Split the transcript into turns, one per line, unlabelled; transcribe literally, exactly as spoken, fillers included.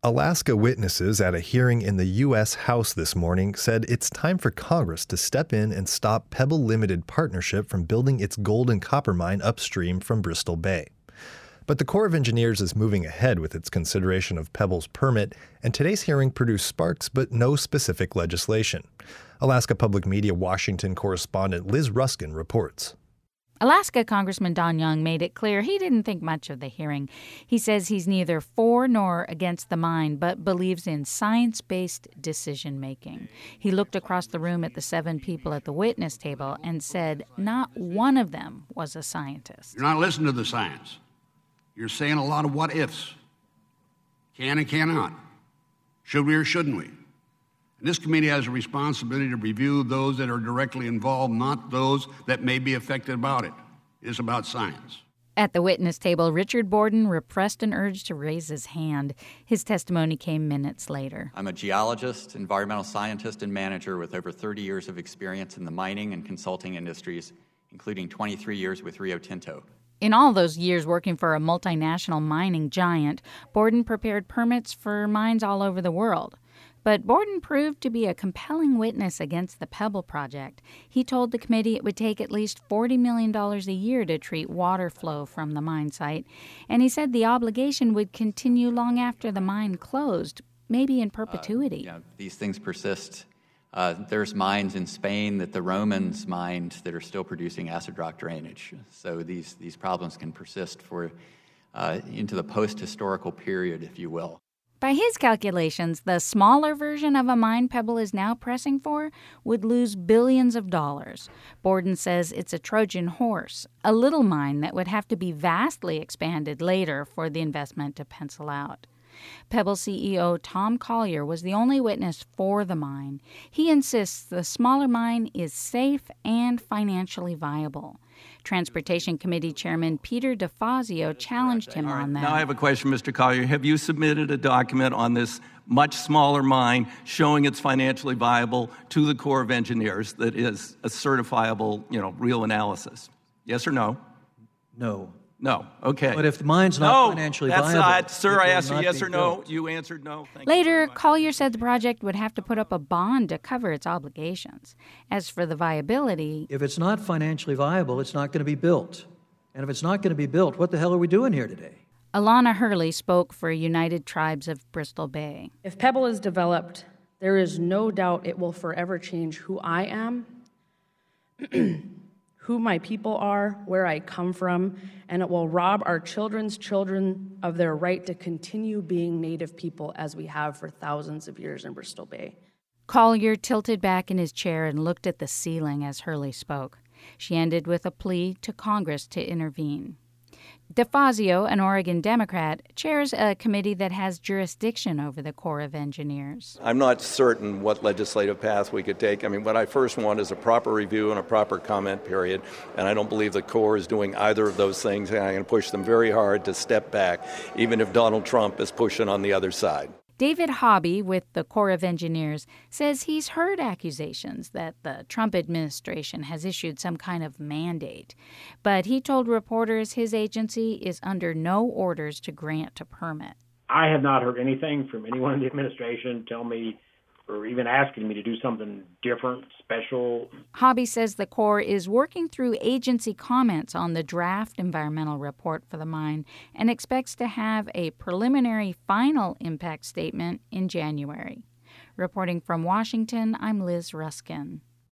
Alaska witnesses at a hearing in the U S House this morning said it's time for Congress to step in and stop Pebble Limited Partnership from building its gold and copper mine upstream from Bristol Bay. But the Corps of Engineers is moving ahead with its consideration of Pebble's permit, and today's hearing produced sparks but no specific legislation. Alaska Public Media Washington correspondent Liz Ruskin reports.
Alaska Congressman Don Young made it clear he didn't think much of the hearing. He says he's neither for nor against the mine, but believes in science-based decision-making. He looked across the room at the seven people at the witness table and said not one of them was a scientist.
You're not listening to the science. You're saying a lot of what-ifs. Can and cannot. Should we or shouldn't we? And this committee has a responsibility to review those that are directly involved, not those that may be affected about it. It's about science.
At the witness table, Richard Borden repressed an urge to raise his hand. His testimony came minutes later.
I'm a geologist, environmental scientist, and manager with over thirty years of experience in the mining and consulting industries, including twenty-three years with Rio Tinto.
In all those years working for a multinational mining giant, Borden prepared permits for mines all over the world. But Borden proved to be a compelling witness against the Pebble project. He told the committee it would take at least forty million dollars a year to treat water flow from the mine site, and he said the obligation would continue long after the mine closed, maybe in perpetuity.
Uh, you know, these things persist. Uh, there's mines in Spain that the Romans mined that are still producing acid rock drainage. So these, these problems can persist for uh, into the post-historical period, if you will.
By his calculations, the smaller version of a mine Pebble is now pressing for would lose billions of dollars. Borden says it's a Trojan horse, a little mine that would have to be vastly expanded later for the investment to pencil out. Pebble C E O Tom Collier was the only witness for the mine. He insists the smaller mine is safe and financially viable. Transportation Committee Chairman Peter DeFazio challenged him
right,
on that.
Now I have a question, Mister Collier. Have you submitted a document on this much smaller mine showing it's financially viable to the Corps of Engineers that is a certifiable, you know, real analysis? Yes or no?
No.
No. Okay.
But if the mine's not
no,
financially
that's
viable...
not, sir, I asked you yes or no.
Built.
You answered no. Thank
Later, Collier said the project would have to put up a bond to cover its obligations. As for the viability...
If it's not financially viable, it's not going to be built. And if it's not going to be built, what the hell are we doing here today?
Alana Hurley spoke for United Tribes of Bristol Bay.
If Pebble is developed, there is no doubt it will forever change who I am, who my people are, where I come from, and it will rob our children's children of their right to continue being Native people as we have for thousands of years in Bristol Bay.
Collier tilted back in his chair and looked at the ceiling as Hurley spoke. She ended with a plea to Congress to intervene. DeFazio, an Oregon Democrat, chairs a committee that has jurisdiction over the Corps of Engineers.
I'm not certain what legislative path we could take. I mean, what I first want is a proper review and a proper comment period, and I don't believe the Corps is doing either of those things, and I'm going to push them very hard to step back, even if Donald Trump is pushing on the other side.
David Hobby with the Corps of Engineers says he's heard accusations that the Trump administration has issued some kind of mandate. But he told reporters his agency is under no orders to grant a permit.
I have not heard anything from anyone in the administration tell me or even asking me to do something different, special.
Hobby says the Corps is working through agency comments on the draft environmental report for the mine and expects to have a preliminary final impact statement in January. Reporting from Washington, I'm Liz Ruskin.